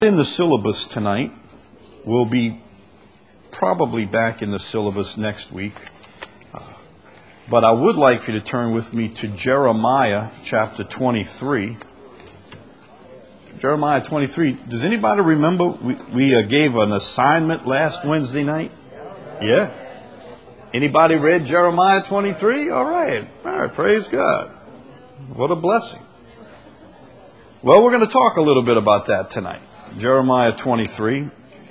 In the syllabus tonight. We'll be probably back in the syllabus next week. But I would like for you to turn with me to Jeremiah chapter 23. Jeremiah 23. Does anybody remember we gave an assignment last Wednesday night? Yeah. Anybody read Jeremiah 23? All right. Praise God. What a blessing. Well, we're going to talk a little bit about that tonight. Jeremiah 23.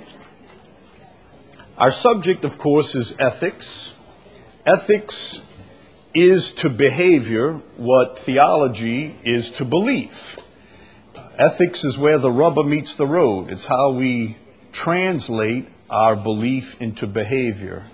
Our subject, of course, is ethics. Ethics is to behavior what theology is to belief. Ethics is where the rubber meets the road. It's how we translate our belief into behavior.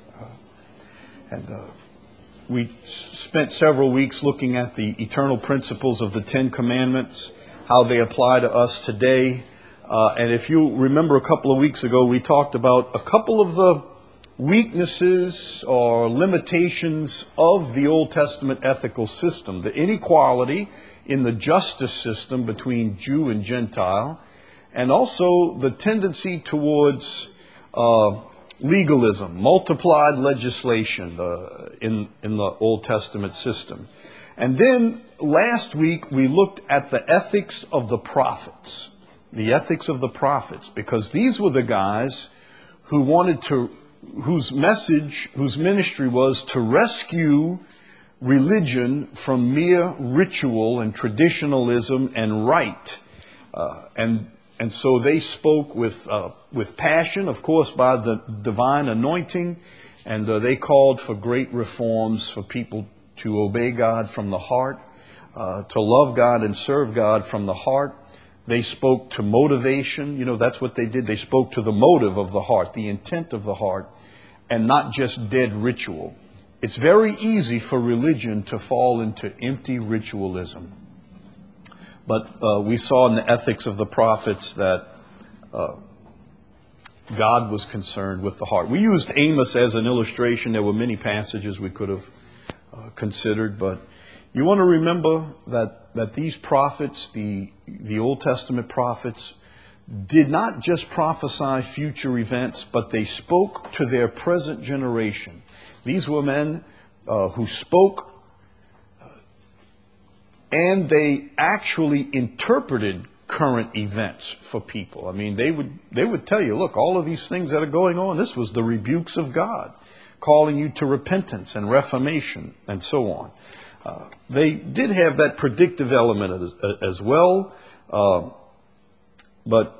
We spent several weeks looking at the eternal principles of the Ten Commandments, how they apply to us today. And if you remember a couple of weeks ago, we talked about a couple of the weaknesses or limitations of the Old Testament ethical system. The inequality in the justice system between Jew and Gentile, and also the tendency towards legalism, multiplied legislation in the Old Testament system. And then last week we looked at the ethics of the prophets. The ethics of the prophets, because these were the guys who whose ministry was to rescue religion from mere ritual and traditionalism and rite. And so they spoke with passion, of course, by the divine anointing, and they called for great reforms for people to obey God from the heart, to love God and serve God from the heart. They spoke to motivation. That's what they did. They spoke to the motive of the heart, the intent of the heart, and not just dead ritual. It's very easy for religion to fall into empty ritualism. But we saw in the ethics of the prophets that God was concerned with the heart. We used Amos as an illustration. There were many passages we could have considered, but you want to remember that these prophets, the Old Testament prophets, did not just prophesy future events, but they spoke to their present generation. These were men who spoke, and they actually interpreted current events for people. I mean, they would tell you, look, all of these things that are going on, this was the rebukes of God, calling you to repentance and reformation and so on. They did have that predictive element as well, but,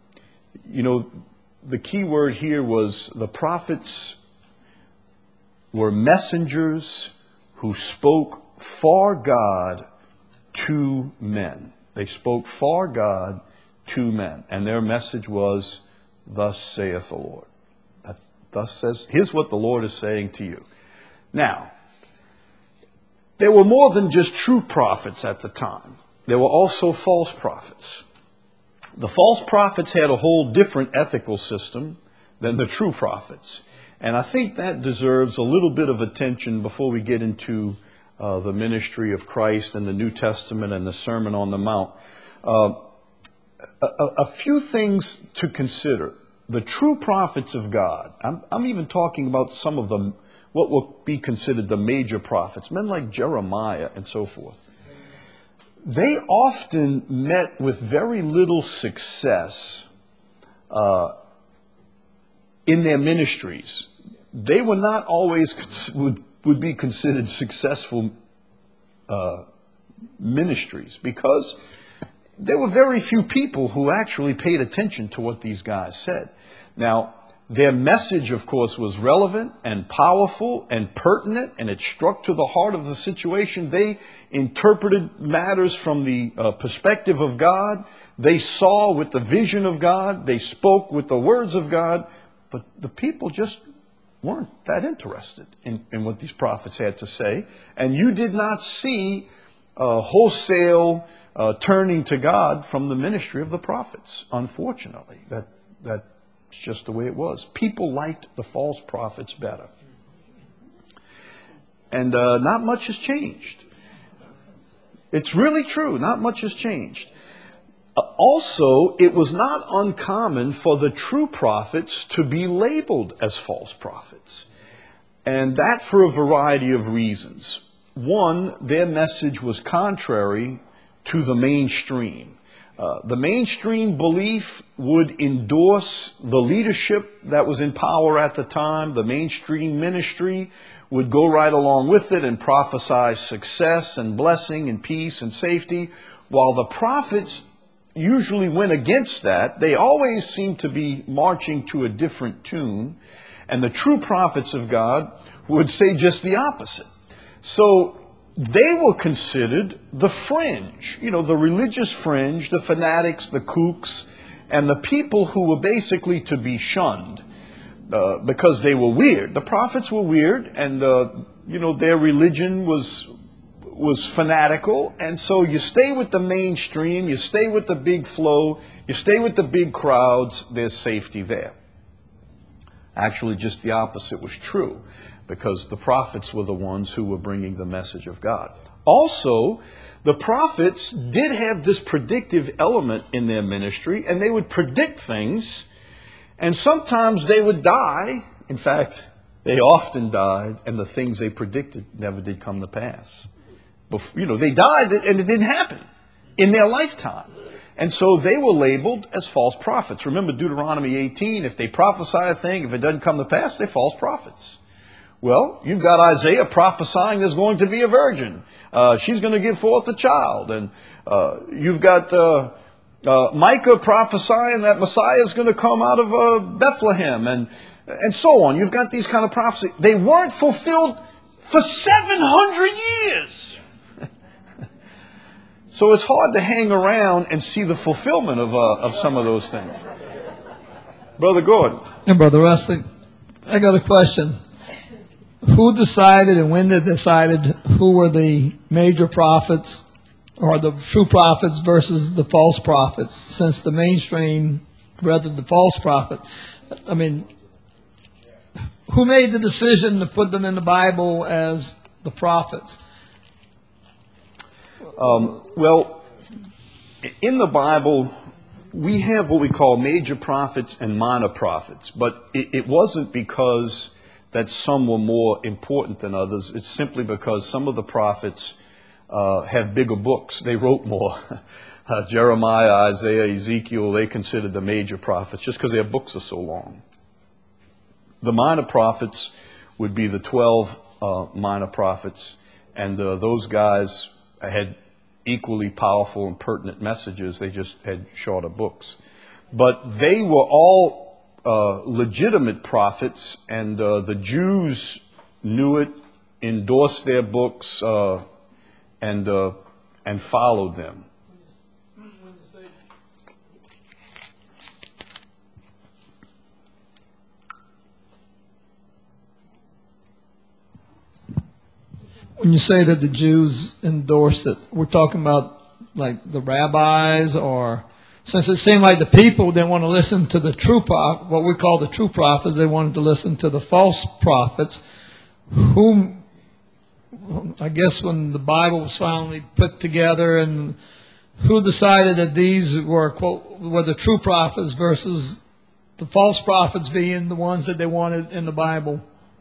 the key word here was the prophets were messengers who spoke for God to men. They spoke for God to men, and their message was, thus saith the Lord. Here's what the Lord is saying to you. Now, there were more than just true prophets at the time. There were also false prophets. The false prophets had a whole different ethical system than the true prophets. And I think that deserves a little bit of attention before we get into the ministry of Christ and the New Testament and the Sermon on the Mount. A few things to consider. The true prophets of God, I'm even talking about some of them, what will be considered the major prophets, men like Jeremiah and so forth. They often met with very little success in their ministries. They were not always would be considered successful ministries, because there were very few people who actually paid attention to what these guys said. Now, their message, of course, was relevant and powerful and pertinent, and it struck to the heart of the situation. They interpreted matters from the perspective of God. They saw with the vision of God. They spoke with the words of God. But the people just weren't that interested in what these prophets had to say. And you did not see wholesale turning to God from the ministry of the prophets, unfortunately. That's just the way it was. People liked the false prophets better. And not much has changed. It's really true. Not much has changed. Also, it was not uncommon for the true prophets to be labeled as false prophets. And that for a variety of reasons. One, their message was contrary to the mainstream. The mainstream belief would endorse the leadership that was in power at the time. The mainstream ministry would go right along with it and prophesy success and blessing and peace and safety, while the prophets usually went against that. They always seemed to be marching to a different tune, and the true prophets of God would say just the opposite. So they were considered the fringe, the religious fringe, the fanatics, the kooks, and the people who were basically to be shunned because they were weird. The prophets were weird, and their religion was fanatical, and so you stay with the mainstream, you stay with the big flow, you stay with the big crowds, there's safety there. Actually, just the opposite was true, because the prophets were the ones who were bringing the message of God. Also, the prophets did have this predictive element in their ministry, and they would predict things, and sometimes they would die. In fact, they often died, and the things they predicted never did come to pass. They died, and it didn't happen in their lifetime. And so they were labeled as false prophets. Remember Deuteronomy 18, if they prophesy a thing, if it doesn't come to pass, they're false prophets. Well, you've got Isaiah prophesying there's going to be a virgin. She's going to give forth a child. And you've got Micah prophesying that Messiah is going to come out of Bethlehem. And so on. You've got these kind of prophecies. They weren't fulfilled for 700 years. So it's hard to hang around and see the fulfillment of some of those things. Brother Gordon. And Brother Wesley, I got a question. Who decided and when they decided who were the major prophets or the true prophets versus the false prophets, since the mainstream rather the false prophet? I mean, who made the decision to put them in the Bible as the prophets? Well, in the Bible, we have what we call major prophets and minor prophets, but it wasn't because that some were more important than others. It's simply because some of the prophets have bigger books. They wrote more. Jeremiah, Isaiah, Ezekiel, they considered the major prophets just because their books are so long. The minor prophets would be the 12 minor prophets, and those guys had equally powerful and pertinent messages. They just had shorter books. But they were all legitimate prophets, and the Jews knew it, endorsed their books, and followed them. When you say that the Jews endorsed it, we're talking about like the rabbis, or since it seemed like the people didn't want to listen to the true prophet, what we call the true prophets, they wanted to listen to the false prophets, whom, I guess when the Bible was finally put together, and who decided that these were, quote, were the true prophets versus the false prophets being the ones that they wanted in the Bible?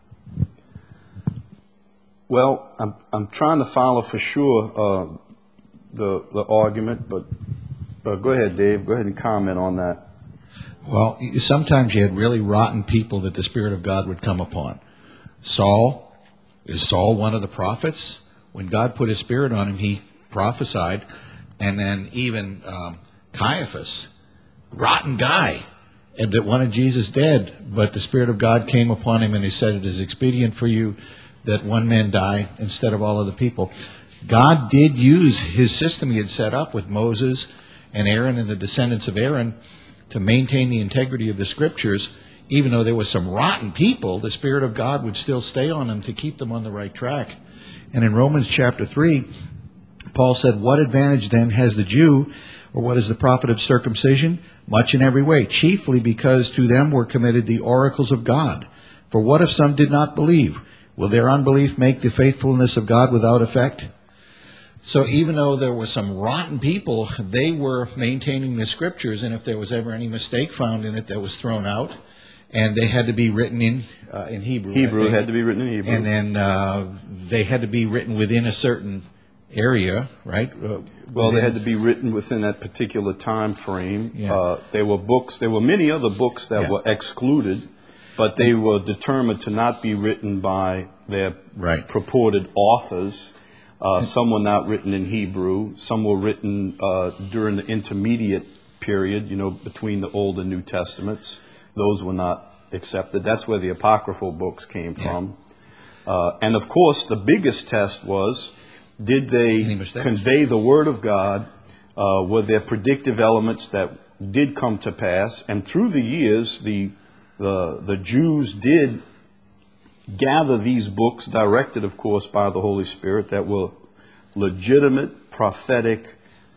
Well, I'm trying to follow for sure the argument, but go ahead, Dave. Go ahead and comment on that. Well, sometimes you had really rotten people that the Spirit of God would come upon. Saul, is Saul one of the prophets? When God put His Spirit on him, he prophesied. And then even Caiaphas, rotten guy, and that wanted Jesus dead. But the Spirit of God came upon him and He said, it is expedient for you that one man die instead of all of the people. God did use His system He had set up with Moses and Aaron and the descendants of Aaron to maintain the integrity of the Scriptures. Even though there were some rotten people, the Spirit of God would still stay on them to keep them on the right track. And in Romans chapter 3, Paul said, what advantage then has the Jew, or what is the profit of circumcision? Much in every way, chiefly because to them were committed the oracles of God. For what if some did not believe? Will their unbelief make the faithfulness of God without effect? So even though there were some rotten people, they were maintaining the scriptures, and if there was ever any mistake found in it, that was thrown out, and they had to be written in Hebrew. Hebrew had to be written in Hebrew. And then they had to be written within a certain area, right? Well, they had to be written within that particular time frame. Yeah. There were many other books that were excluded, but they were determined to not be written by their purported authors. Some were not written in Hebrew. Some were written during the intermediate period, between the Old and New Testaments. Those were not accepted. That's where the apocryphal books came from. And of course, the biggest test was, did they convey the Word of God? Were there predictive elements that did come to pass? And through the years, the Jews did gather these books, directed, of course, by the Holy Spirit, that were legitimate prophetic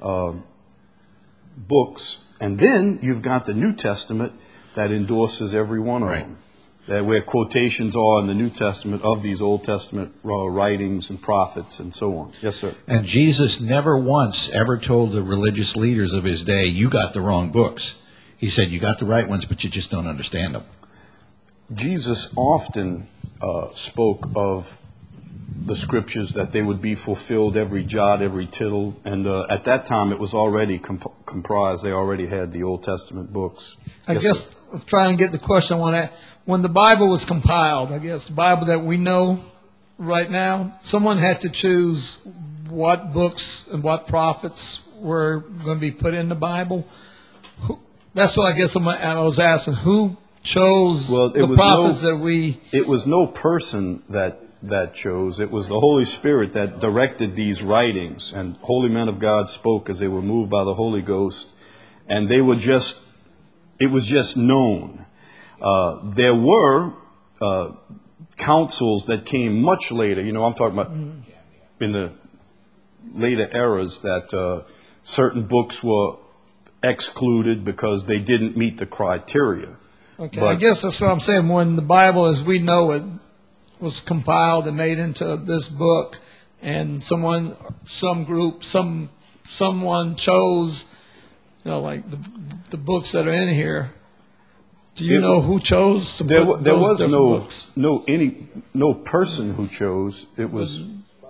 books. And then you've got the New Testament that endorses every one of them. That where quotations are in the New Testament of these Old Testament writings and prophets and so on. Yes, sir. And Jesus never once ever told the religious leaders of his day, you got the wrong books. He said, you got the right ones, but you just don't understand them. Jesus often spoke of the scriptures, that they would be fulfilled, every jot, every tittle. And at that time, it was already comprised. They already had the Old Testament books. I guess I'm trying to get the question I want to ask. When the Bible was compiled, I guess the Bible that we know right now, someone had to choose what books and what prophets were going to be put in the Bible. That's what I guess I was asking. Who chose the prophets that we... It was no person that chose. It was the Holy Spirit that directed these writings. And holy men of God spoke as they were moved by the Holy Ghost. And they were just... It was just known. There were councils that came much later. I'm talking about in the later eras that certain books were excluded because they didn't meet the criteria. Okay, I guess that's what I'm saying. When the Bible as we know it was compiled and made into this book, and someone chose, like the books that are in here. Do you know who chose to put there those was books? no person who chose. It was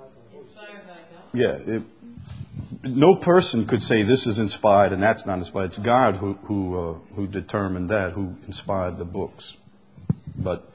no person could say this is inspired and that's not inspired. It's God who determined that, who inspired the books. But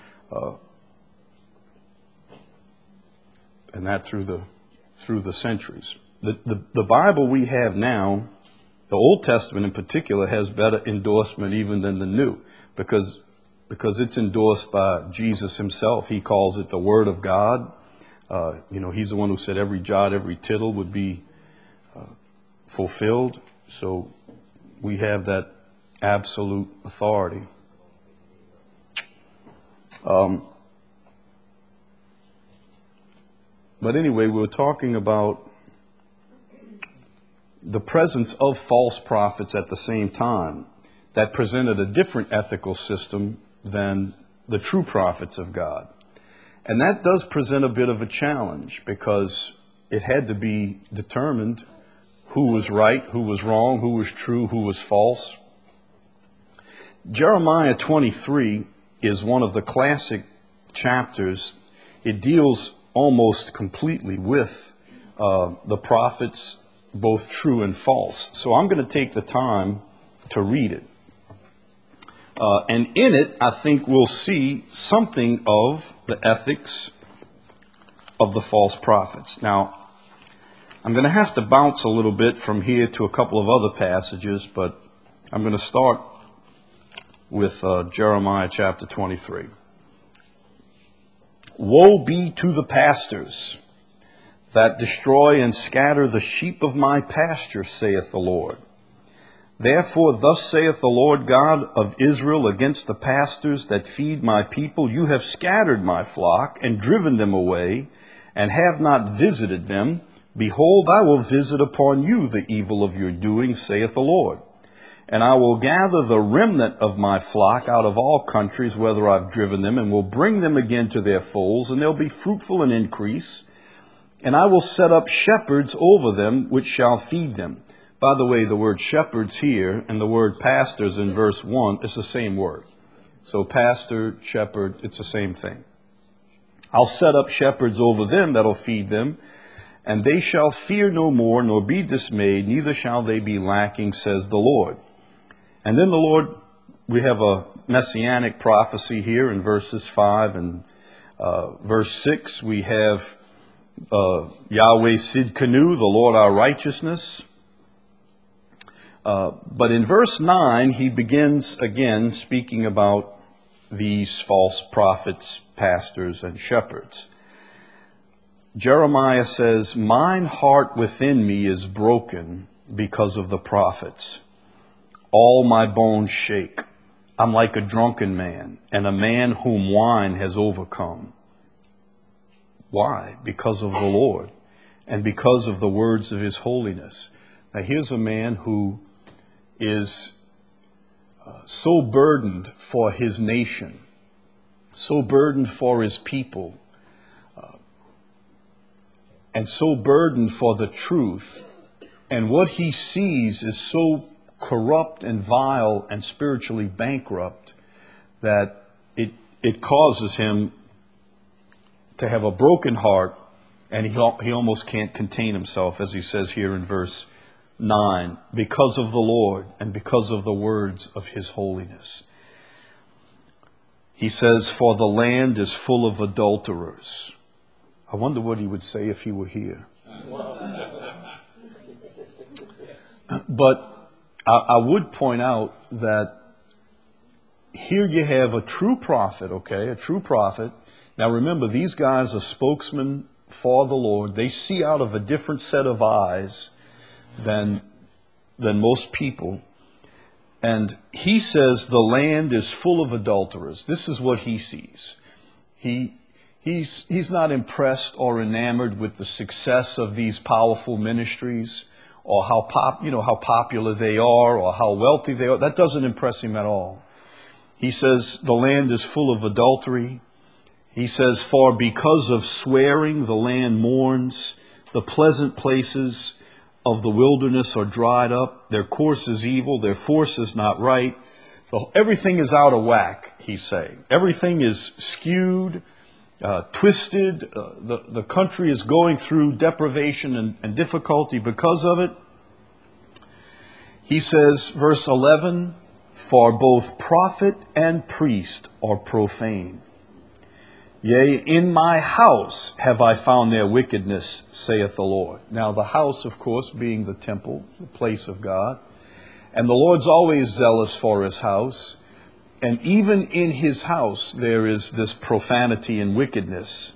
and that through the centuries. The Bible we have now, the Old Testament in particular, has better endorsement even than the New, because it's endorsed by Jesus himself. He calls it the Word of God. He's the one who said every jot, every tittle would be fulfilled. So we have that absolute authority. But anyway, we were talking about the presence of false prophets at the same time that presented a different ethical system than the true prophets of God. And that does present a bit of a challenge, because it had to be determined who was right, who was wrong, who was true, who was false. Jeremiah 23 is one of the classic chapters. It deals almost completely with the prophets, both true and false. So I'm going to take the time to read it. And in it, I think we'll see something of the ethics of the false prophets. Now, I'm going to have to bounce a little bit from here to a couple of other passages, but I'm going to start with Jeremiah chapter 23. Woe be to the pastors that destroy and scatter the sheep of my pasture, saith the Lord. Therefore thus saith the Lord God of Israel against the pastors that feed my people, you have scattered my flock and driven them away, and have not visited them. Behold, I will visit upon you the evil of your doing, saith the Lord. And I will gather the remnant of my flock out of all countries, whither I've driven them, and will bring them again to their folds, and they'll be fruitful and increase. And I will set up shepherds over them, which shall feed them. By the way, the word shepherds here and the word pastors in verse 1 is the same word. So pastor, shepherd, it's the same thing. I'll set up shepherds over them that'll feed them, and they shall fear no more, nor be dismayed, neither shall they be lacking, says the Lord. And then the Lord, we have a messianic prophecy here in verses 5 and verse 6. We have Yahweh Sidkenu, the Lord our righteousness. But in verse 9, he begins again speaking about these false prophets, pastors, and shepherds. Jeremiah says, mine heart within me is broken because of the prophets. All my bones shake. I'm like a drunken man, and a man whom wine has overcome. Why? Because of the Lord, and because of the words of his holiness. Now here's a man who is so burdened for his nation, so burdened for his people, and so burdened for the truth. And what he sees is so corrupt and vile and spiritually bankrupt that it causes him to have a broken heart, and he almost can't contain himself, as he says here in verse 9, because of the Lord and because of the words of his holiness. He says, for the land is full of adulterers. I wonder what he would say if he were here. But I would point out that here you have a true prophet, okay, a true prophet. Now remember, these guys are spokesmen for the Lord. They see out of a different set of eyes than most people. And he says the land is full of adulterers. This is what he sees. He's not impressed or enamored with the success of these powerful ministries, or how popular they are, or how wealthy they are. That doesn't impress him at all. He says the land is full of adultery. He says, for because of swearing the land mourns, the pleasant places of the wilderness are dried up, their course is evil, their force is not right. Everything is out of whack, he's saying. Everything is skewed, twisted. The country is going through deprivation and difficulty because of it. He says, verse 11, for both prophet and priest are profane. Yea, in my house have I found their wickedness, saith the Lord. Now the house, of course, being the temple, the place of God. And the Lord's always zealous for his house. And even in his house there is this profanity and wickedness.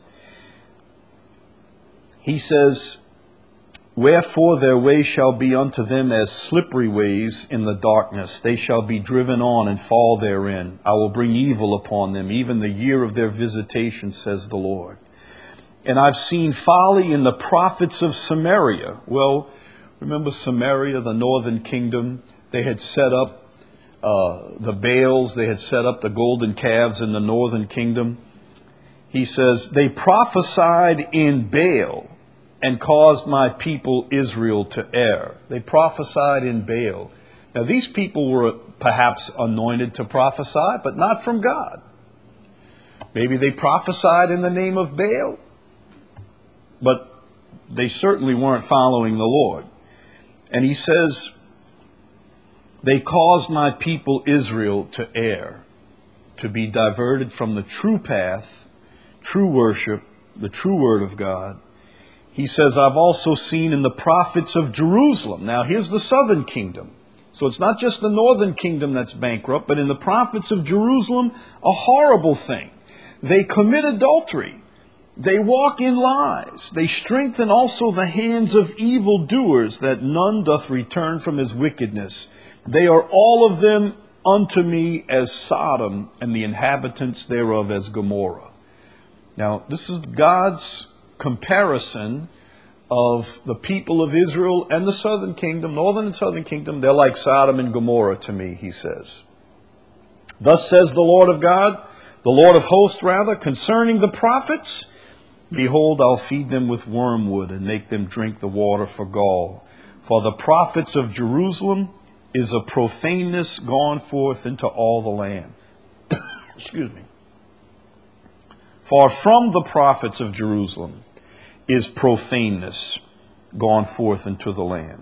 He says, wherefore their way shall be unto them as slippery ways in the darkness. They shall be driven on and fall therein. I will bring evil upon them, even the year of their visitation, says the Lord. And I've seen folly in the prophets of Samaria. Well, remember Samaria, the northern kingdom? They had set up the Baals. They had set up the golden calves in the northern kingdom. He says, they prophesied in Baal and caused my people Israel to err. They prophesied in Baal. Now these people were perhaps anointed to prophesy, but not from God. Maybe they prophesied in the name of Baal, but they certainly weren't following the Lord. And he says, they caused my people Israel to err, to be diverted from the true path, true worship, the true word of God. He says, I've also seen in the prophets of Jerusalem. Now, here's the southern kingdom. So it's not just the northern kingdom that's bankrupt, but in the prophets of Jerusalem, a horrible thing. They commit adultery. They walk in lies. They strengthen also the hands of evildoers, that none doth return from his wickedness. They are all of them unto me as Sodom, and the inhabitants thereof as Gomorrah. Now, this is God's comparison of the people of Israel and the southern kingdom, northern and southern kingdom. They're like Sodom and Gomorrah to me, he says. Thus says the Lord of God, the Lord of hosts rather, concerning the prophets, Behold, I'll feed them with wormwood and make them drink the water for gall. For the prophets of Jerusalem is a profaneness gone forth into all the land. Excuse me. For from the prophets of Jerusalem is profaneness gone forth into the land.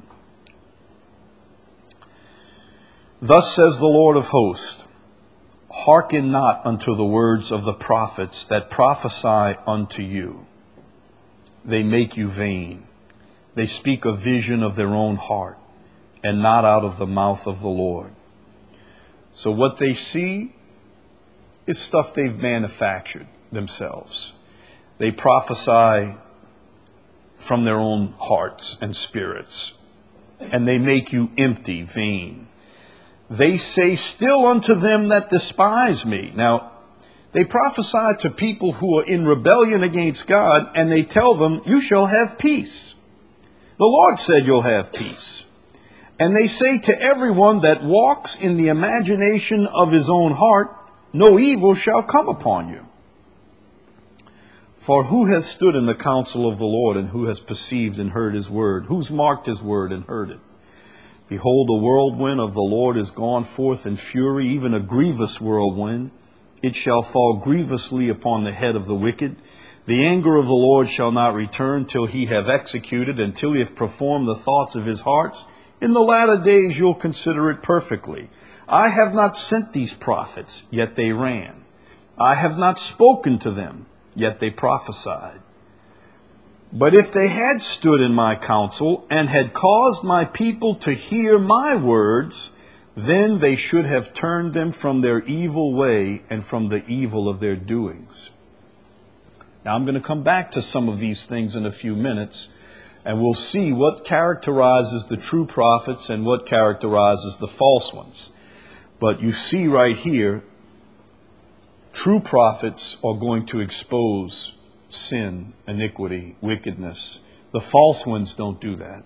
Thus says the Lord of hosts, hearken not unto the words of the prophets that prophesy unto you. They make you vain. They speak a vision of their own heart, and not out of the mouth of the Lord. So what they see is stuff they've manufactured themselves. They prophesy from their own hearts and spirits, and they make you empty, vain. They say still unto them that despise me. Now, they prophesy to people who are in rebellion against God, and they tell them, you shall have peace. The Lord said you'll have peace. And they say to everyone that walks in the imagination of his own heart, no evil shall come upon you. For who hath stood in the counsel of the Lord, and who has perceived and heard his word? Who's marked his word and heard it? Behold, the whirlwind of the Lord is gone forth in fury, even a grievous whirlwind. It shall fall grievously upon the head of the wicked. The anger of the Lord shall not return till he have executed, until he have performed the thoughts of his hearts. In the latter days you'll consider it perfectly. I have not sent these prophets, yet they ran. I have not spoken to them, yet they prophesied. But if they had stood in my counsel, and had caused my people to hear my words, then they should have turned them from their evil way and from the evil of their doings. Now I'm going to come back to some of these things in a few minutes, and we'll see what characterizes the true prophets and what characterizes the false ones. But you see right here, true prophets are going to expose sin, iniquity, wickedness. The false ones don't do that.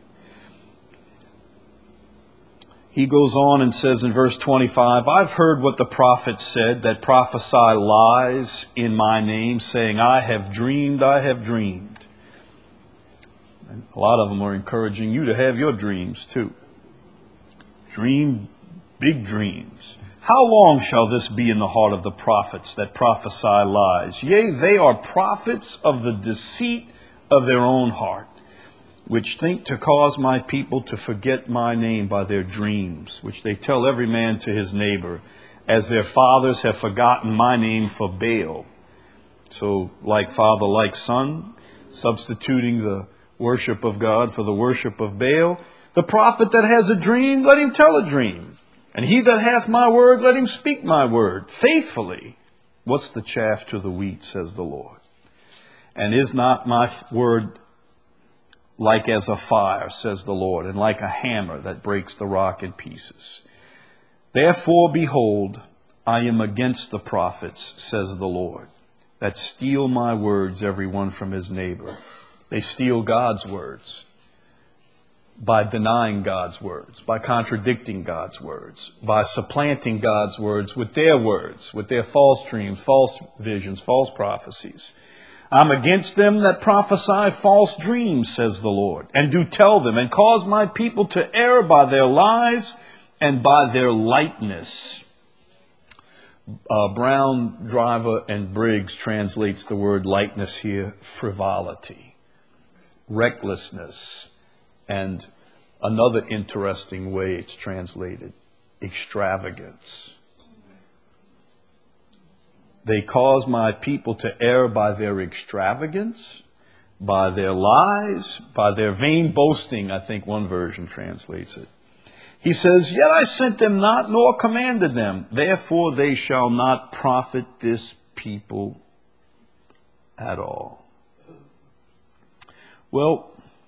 He goes on and says in verse 25, I've heard what the prophets said that prophesy lies in my name, saying, I have dreamed, I have dreamed. And a lot of them are encouraging you to have your dreams too. Dream big dreams. How long shall this be in the heart of the prophets that prophesy lies? Yea, they are prophets of the deceit of their own heart, which think to cause my people to forget my name by their dreams, which they tell every man to his neighbor, as their fathers have forgotten my name for Baal. So, like father, like son, substituting the worship of God for the worship of Baal. The prophet that has a dream, let him tell a dream. And he that hath my word, let him speak my word faithfully. What's the chaff to the wheat, says the Lord? And is not my word like as a fire, says the Lord, and like a hammer that breaks the rock in pieces? Therefore, behold, I am against the prophets, says the Lord, that steal my words, every one from his neighbor. They steal God's words by denying God's words, by contradicting God's words, by supplanting God's words, with their false dreams, false visions, false prophecies. I'm against them that prophesy false dreams, says the Lord, and do tell them, and cause my people to err by their lies and by their lightness. Brown, Driver, and Briggs translates the word lightness here, frivolity, recklessness, and another interesting way it's translated, extravagance. They cause my people to err by their extravagance, by their lies, by their vain boasting, I think one version translates it. He says, yet I sent them not, nor commanded them. Therefore they shall not profit this people at all. Well,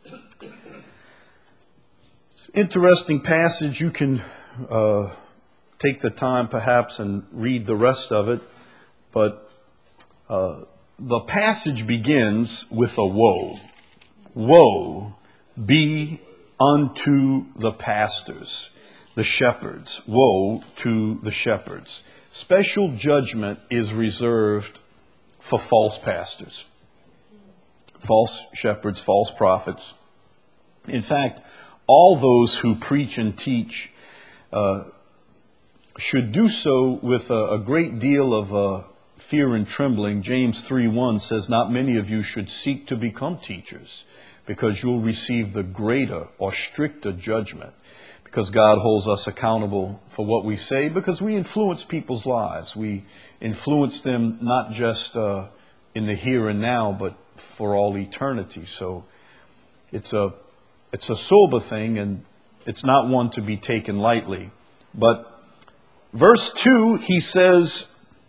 it's an interesting passage. You can take the time perhaps and read the rest of it. But the passage begins with a woe. Woe be unto the pastors, the shepherds. Woe to the shepherds. Special judgment is reserved for false pastors. false shepherds, false prophets. In fact, all those who preach and teach should do so with a great deal of fear and trembling. James 3:1 says, "Not many of you should seek to become teachers, because you'll receive the greater or stricter judgment." Because God holds us accountable for what we say, because we influence people's lives. We influence them not just in the here and now, but for all eternity. So it's a sober thing, and it's not one to be taken lightly. But verse 2, he says,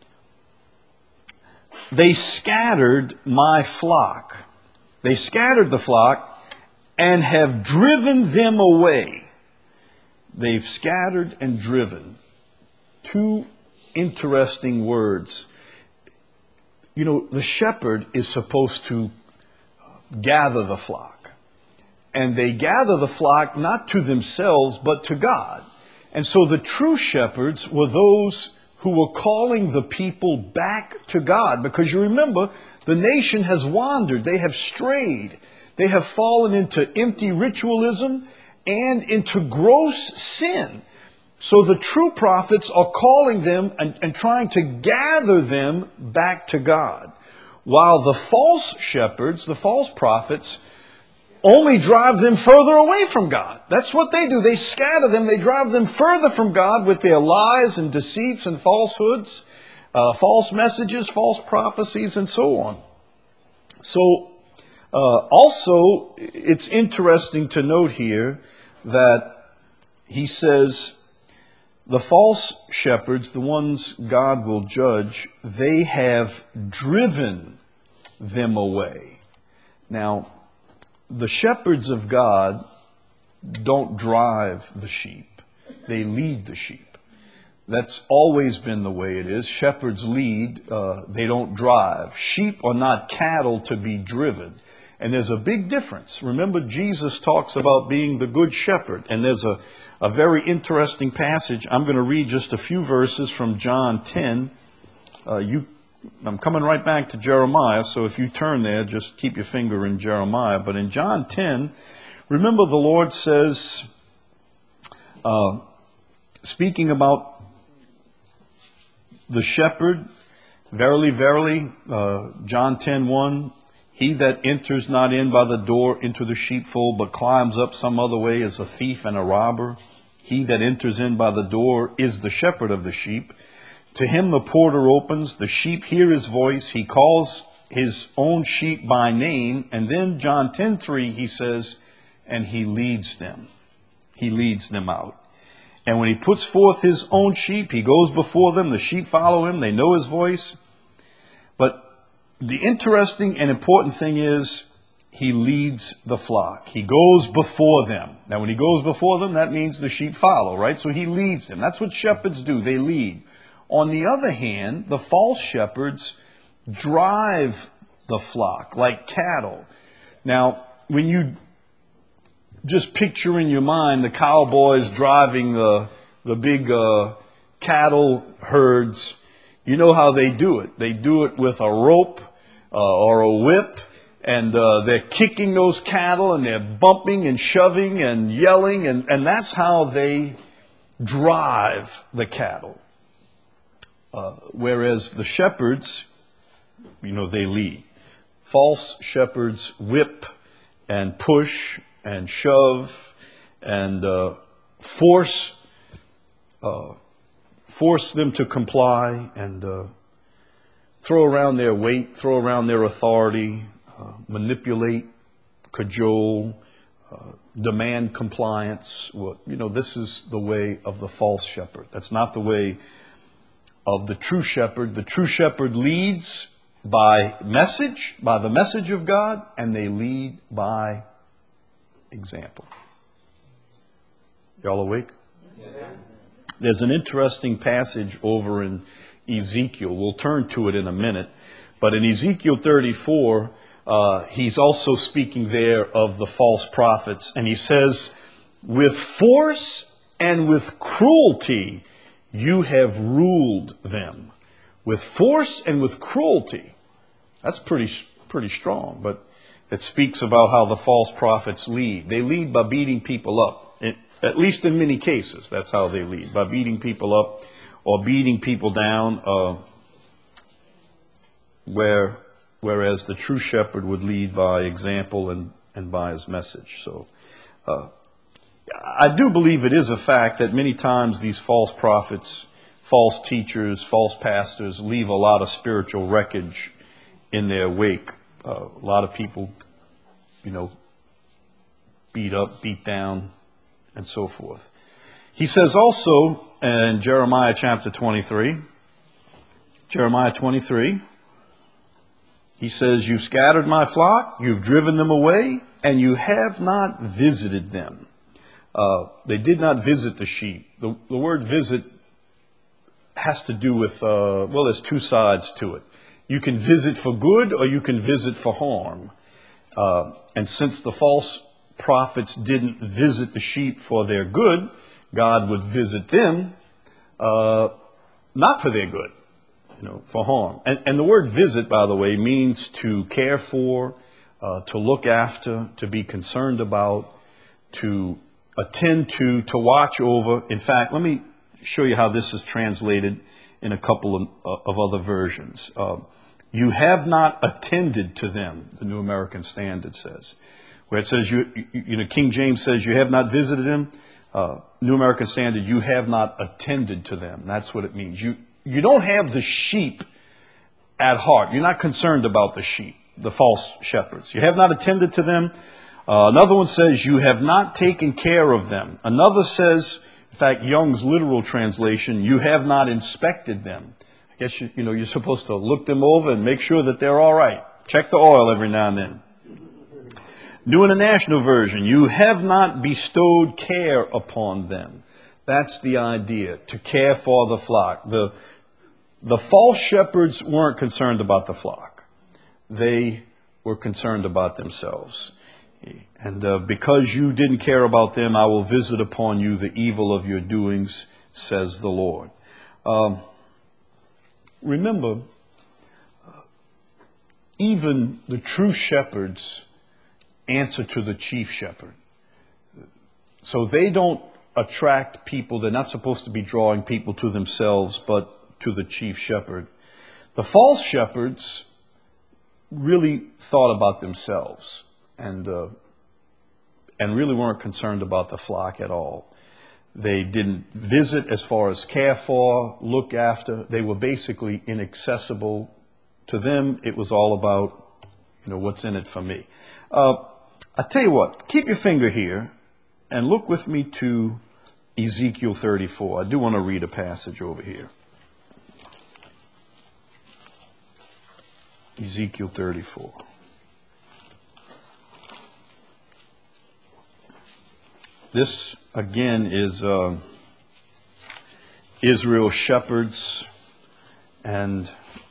"They scattered my flock." They scattered the flock and have driven them away. They've scattered and driven. Two interesting words. You know, the shepherd is supposed to gather the flock. And they gather the flock not to themselves, but to God. And so the true shepherds were those who were calling the people back to God. Because you remember, the nation has wandered. They have strayed. They have fallen into empty ritualism and into gross sin. So the true prophets are calling them and trying to gather them back to God. While the false shepherds, the false prophets, only drive them further away from God. That's what they do. They scatter them. They drive them further from God with their lies and deceits and falsehoods, false messages, false prophecies, and so on. So also, it's interesting to note here that he says the false shepherds, the ones God will judge, they have driven them away. Now, the shepherds of God don't drive the sheep. They lead the sheep. That's always been the way it is. Shepherds lead, they don't drive. Sheep are not cattle to be driven. And there's a big difference. Remember, Jesus talks about being the good shepherd. And there's a very interesting passage. I'm going to read just a few verses from John 10. I'm coming right back to Jeremiah, so if you turn there, just keep your finger in Jeremiah. But in John 10, remember the Lord says, speaking about the shepherd, verily, verily, John 10:1, "He that enters not in by the door into the sheepfold, but climbs up some other way is a thief and a robber. He that enters in by the door is the shepherd of the sheep. To him the porter opens, the sheep hear his voice, he calls his own sheep by name." And then John 10:3, he says, "And he leads them." He leads them out. "And when he puts forth his own sheep, he goes before them, the sheep follow him, they know his voice." But the interesting and important thing is, he leads the flock. He goes before them. Now, when he goes before them, that means the sheep follow, right? So he leads them. That's what shepherds do. They lead. On the other hand, the false shepherds drive the flock like cattle. Now, when you just picture in your mind the cowboys driving the big cattle herds, you know how they do it. They do it with a rope or a whip, and they're kicking those cattle, and they're bumping and shoving and yelling, and that's how they drive the cattle. Whereas the shepherds, they lead. False shepherds whip and push and shove and force them to comply and throw around their weight, throw around their authority, manipulate, cajole, demand compliance. This is the way of the false shepherd. That's not the way of the true shepherd. The true shepherd leads by the message of God, and they lead by example. Y'all awake? Yeah. There's an interesting passage over in Ezekiel. We'll turn to it in a minute. But in Ezekiel 34, he's also speaking there of the false prophets. And he says, "With force and with cruelty you have ruled them." With force and with cruelty. That's pretty strong. But that speaks about how the false prophets lead. They lead by beating people up. At least in many cases, that's how they lead, by beating people up or beating people down, whereas the true shepherd would lead by example and by his message. So I do believe it is a fact that many times these false prophets, false teachers, false pastors leave a lot of spiritual wreckage in their wake. A lot of people, beat up, beat down, and so forth. He says also in Jeremiah chapter 23, he says, "You've scattered my flock, you've driven them away, and you have not visited them." They did not visit the sheep. The word visit has to do with, there's two sides to it. You can visit for good or you can visit for harm. And since the false prophets didn't visit the sheep for their good, God would visit them not for their good, for harm. And the word visit, by the way, means to care for, to look after, to be concerned about, to attend to watch over. In fact, let me show you how this is translated in a couple of other versions. You have not attended to them, the New American Standard says. Where it says, King James says, you have not visited them. New American Standard, you have not attended to them. That's what it means. You don't have the sheep at heart. You're not concerned about the sheep, the false shepherds. You have not attended to them. Another one says, you have not taken care of them. Another says, in fact, Young's literal translation, you have not inspected them. I guess, you're supposed to look them over and make sure that they're all right. Check the oil every now and then. New International Version, you have not bestowed care upon them. That's the idea, to care for the flock. The false shepherds weren't concerned about the flock. They were concerned about themselves. And because you didn't care about them, I will visit upon you the evil of your doings, says the Lord. Remember, even the true shepherds answer to the chief shepherd. So they don't attract people. They're not supposed to be drawing people to themselves, but to the chief shepherd. The false shepherds really thought about themselves and really weren't concerned about the flock at all. They didn't visit as far as care for, look after. They were basically inaccessible. To them, it was all about, what's in it for me. I tell you what, keep your finger here and look with me to Ezekiel 34. I do want to read a passage over here. Ezekiel 34. This, again, is Israel's shepherds and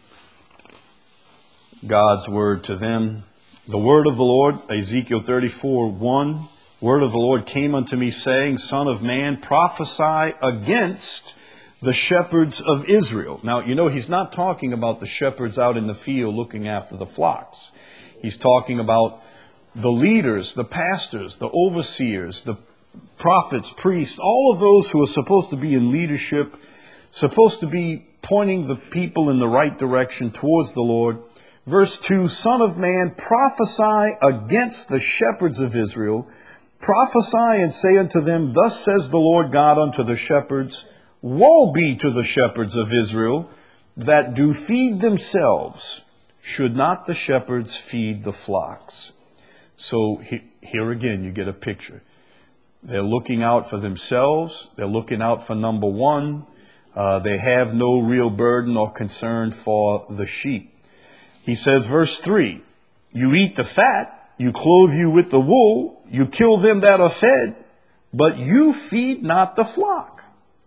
God's word to them. The word of the Lord, Ezekiel 34:1, word of the Lord came unto me, saying, Son of man, prophesy against the shepherds of Israel. Now, he's not talking about the shepherds out in the field looking after the flocks. He's talking about the leaders, the pastors, the overseers, the prophets, priests, all of those who are supposed to be in leadership, supposed to be pointing the people in the right direction towards the Lord. Verse 2, Son of man, prophesy against the shepherds of Israel. Prophesy and say unto them, Thus says the Lord God unto the shepherds, Woe be to the shepherds of Israel that do feed themselves. Should not the shepherds feed the flocks? So here again, you get a picture. They're looking out for themselves. They're looking out for number one. They have no real burden or concern for the sheep. He says, verse 3, You eat the fat, you clothe you with the wool, you kill them that are fed, but you feed not the flock.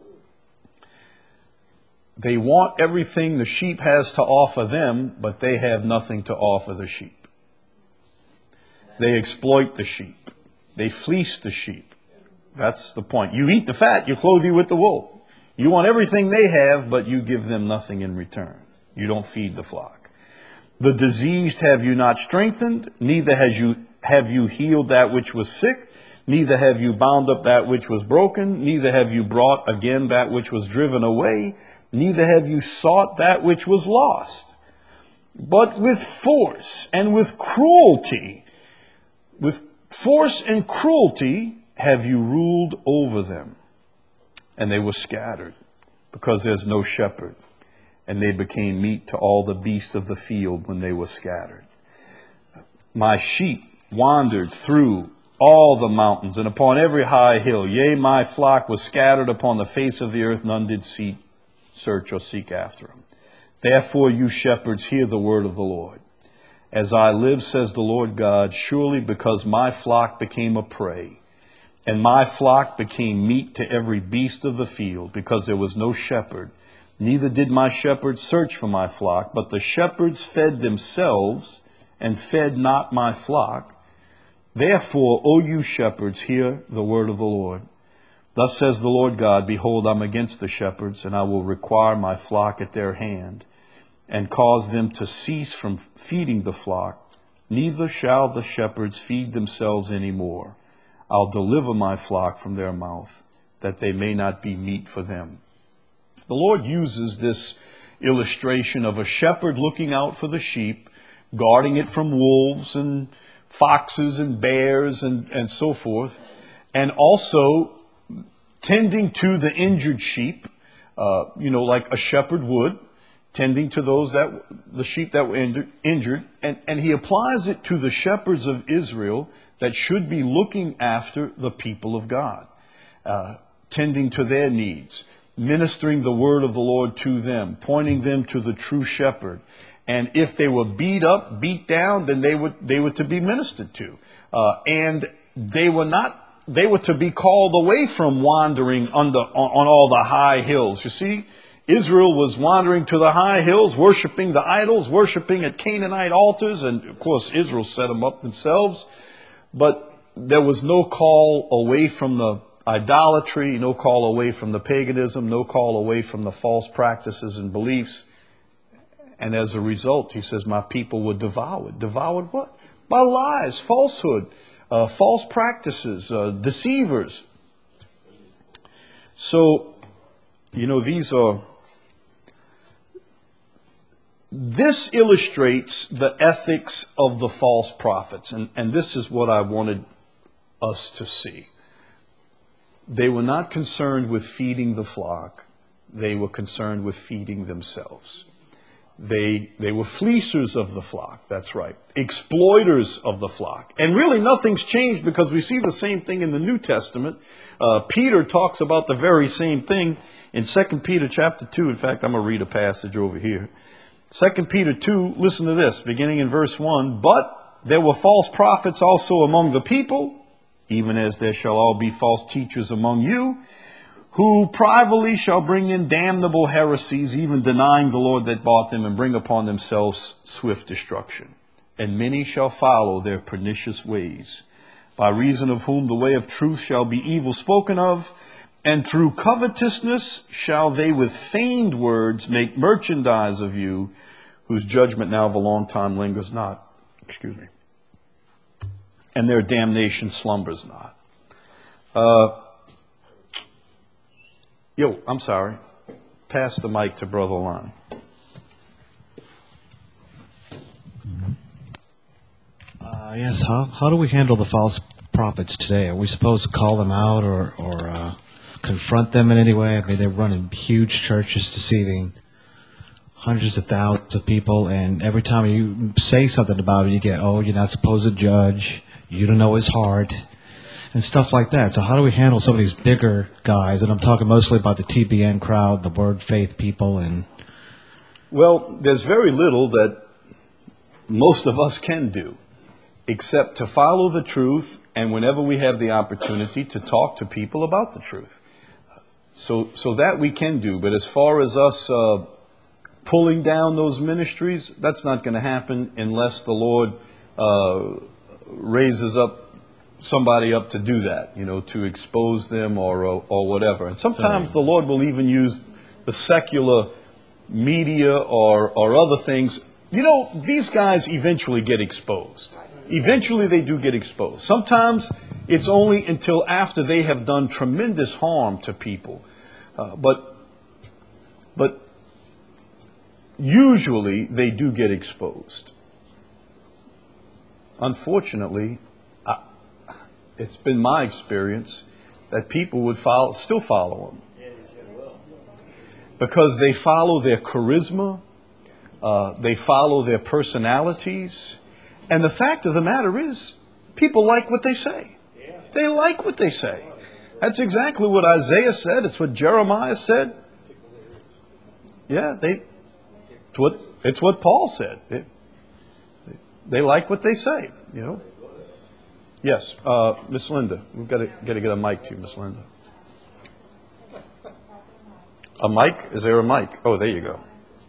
They want everything the sheep has to offer them, but they have nothing to offer the sheep. They exploit the sheep. They fleece the sheep. That's the point. You eat the fat, you clothe you with the wool. You want everything they have, but you give them nothing in return. You don't feed the flock. The diseased have you not strengthened, neither have you healed that which was sick, neither have you bound up that which was broken, neither have you brought again that which was driven away, neither have you sought that which was lost. But with force and with cruelty have you ruled over them. And they were scattered, because there's no shepherd. And they became meat to all the beasts of the field when they were scattered. My sheep wandered through all the mountains and upon every high hill. Yea, my flock was scattered upon the face of the earth. None did search or seek after him. Therefore, you shepherds, hear the word of the Lord. As I live, says the Lord God, surely because my flock became a prey, and my flock became meat to every beast of the field, because there was no shepherd, neither did my shepherds search for my flock, but the shepherds fed themselves and fed not my flock. Therefore, O you shepherds, hear the word of the Lord. Thus says the Lord God, behold, I'm against the shepherds, and I will require my flock at their hand, and cause them to cease from feeding the flock. Neither shall the shepherds feed themselves any more. I'll deliver my flock from their mouth, that they may not be meat for them. The Lord uses this illustration of a shepherd looking out for the sheep, guarding it from wolves and foxes and bears and so forth, and also tending to the injured sheep, like a shepherd would, tending to the sheep that were injured. And he applies it to the shepherds of Israel that should be looking after the people of God, tending to their needs, ministering the word of the Lord to them, pointing them to the true shepherd. And if they were beat up, beat down, then they were to be ministered to. And they were to be called away from wandering on all the high hills. You see, Israel was wandering to the high hills, worshiping the idols, worshiping at Canaanite altars. And of course, Israel set them up themselves. But there was no call away from the idolatry, no call away from the paganism, no call away from the false practices and beliefs. And as a result, he says, my people were devoured. Devoured what? By lies, falsehood, false practices, deceivers. So, this illustrates the ethics of the false prophets. And this is what I wanted us to see. They were not concerned with feeding the flock. They were concerned with feeding themselves. They were fleecers of the flock. That's right. Exploiters of the flock. And really nothing's changed, because we see the same thing in the New Testament. Peter talks about the very same thing in 2 Peter chapter 2. In fact, I'm going to read a passage over here. 2 Peter 2, listen to this, beginning in verse 1. But there were false prophets also among the people, even as there shall all be false teachers among you, who privately shall bring in damnable heresies, even denying the Lord that bought them, and bring upon themselves swift destruction. And many shall follow their pernicious ways, by reason of whom the way of truth shall be evil spoken of, and through covetousness shall they with feigned words make merchandise of you, whose judgment now of a long time lingers not. And their damnation slumbers not. I'm sorry. Pass the mic to Brother Lon. Yes, how do we handle the false prophets today? Are we supposed to call them out or confront them in any way? I mean, they're running huge churches, deceiving hundreds of thousands of people, and every time you say something about it, you get, you're not supposed to judge, you don't know his heart, and stuff like that. So how do we handle some of these bigger guys? And I'm talking mostly about the TBN crowd, the Word Faith people. Well, there's very little that most of us can do, except to follow the truth, and whenever we have the opportunity, to talk to people about the truth. So that we can do. But as far as us pulling down those ministries, that's not going to happen unless the Lord raises up somebody up to do that, to expose them or whatever. And sometimes the Lord will even use the secular media or other things You know, these guys eventually get exposed. Eventually they do get exposed. Sometimes it's only until after they have done tremendous harm to people. But usually they do get exposed. Unfortunately, it's been my experience that people would still follow them. Because they follow their charisma, they follow their personalities, and the fact of the matter is, people like what they say. They like what they say. That's exactly what Isaiah said. It's what Jeremiah said. Yeah, it's what Paul said. They like what they say, you know. Yes, Miss Linda, we've got to get a mic to you, Miss Linda. A mic? Is there a mic? Oh, there you go.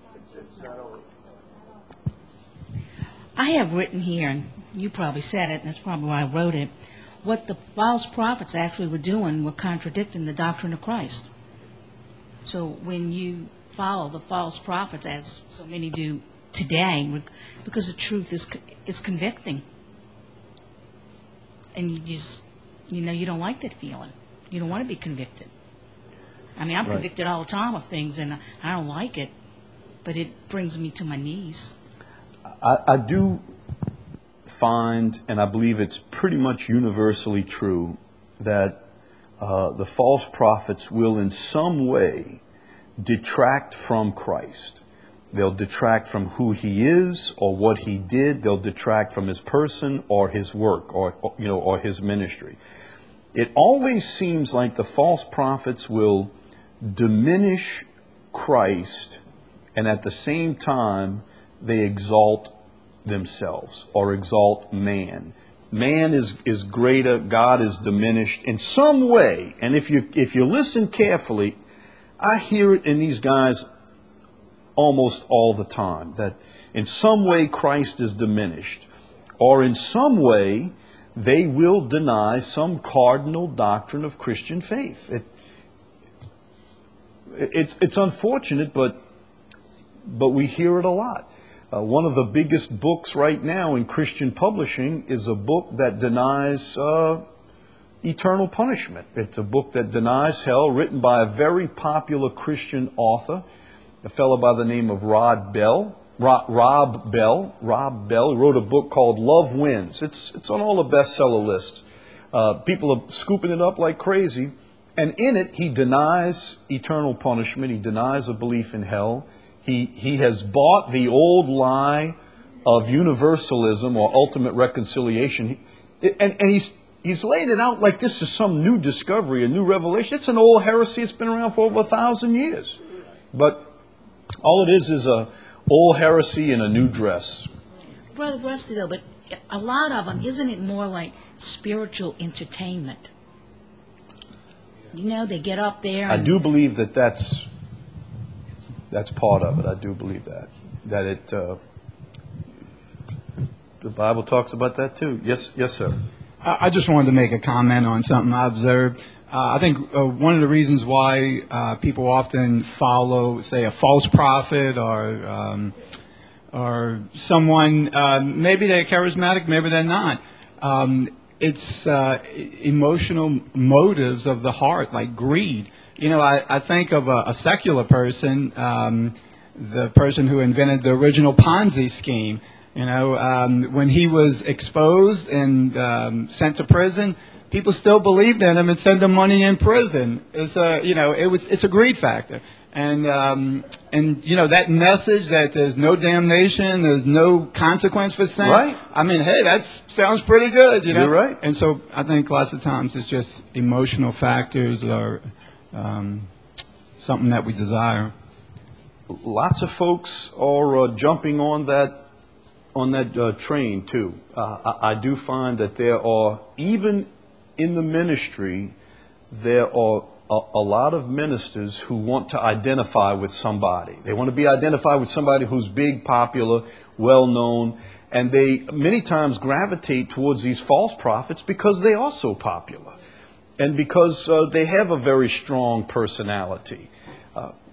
I have written here, and you probably said it, and that's probably why I wrote it, what the false prophets actually were doing were contradicting the doctrine of Christ. So when you follow the false prophets, as so many do today, because the truth is convicting. And you just, you don't like that feeling. You don't want to be convicted. I mean, I'm convicted all the time of things, and I don't like it, but it brings me to my knees. I do find, and I believe it's pretty much universally true, that the false prophets will in some way detract from Christ. They'll detract from who he is or what he did. They'll detract from his person or his work or his ministry. It always seems like the false prophets will diminish Christ, and at the same time they exalt themselves or exalt man. Man is greater, God is diminished in some way. And if you listen carefully, I hear it in these guys almost all the time, that in some way Christ is diminished, or in some way they will deny some cardinal doctrine of Christian faith. It's unfortunate, but we hear it a lot. One of the biggest books right now in Christian publishing is a book that denies eternal punishment. It's a book that denies hell, written by a very popular Christian author, a fellow by the name of Rob Bell. Rob Bell wrote a book called Love Wins. It's on all the bestseller lists. People are scooping it up like crazy. And in it, he denies eternal punishment. He denies a belief in hell. He has bought the old lie of universalism or ultimate reconciliation. And he's laid it out like this is some new discovery, a new revelation. It's an old heresy. It's been around for over 1,000 years. But all it is a old heresy in a new dress. Brother Rusty, though, but a lot of them, isn't it more like spiritual entertainment? They get up there. I do believe that's part of it. I do believe that it. The Bible talks about that too. Yes, sir. I just wanted to make a comment on something I observed. I think one of the reasons why people often follow, say, a false prophet or someone, maybe they're charismatic, maybe they're not. It's emotional motives of the heart, like greed. I think of a secular person, the person who invented the original Ponzi scheme. When he was exposed and sent to prison, people still believed in him and sent him money in prison. It's a greed factor. And that message that there's no damnation, there's no consequence for sin. Right. I mean, hey, that sounds pretty good, You're right. And so I think lots of times it's just emotional factors or something that we desire. Lots of folks are jumping on that train too. I do find that there are, even in the ministry, there are a lot of ministers who want to identify with somebody. They want to be identified with somebody who's big, popular, well-known, and they many times gravitate towards these false prophets because they are so popular and because they have a very strong personality.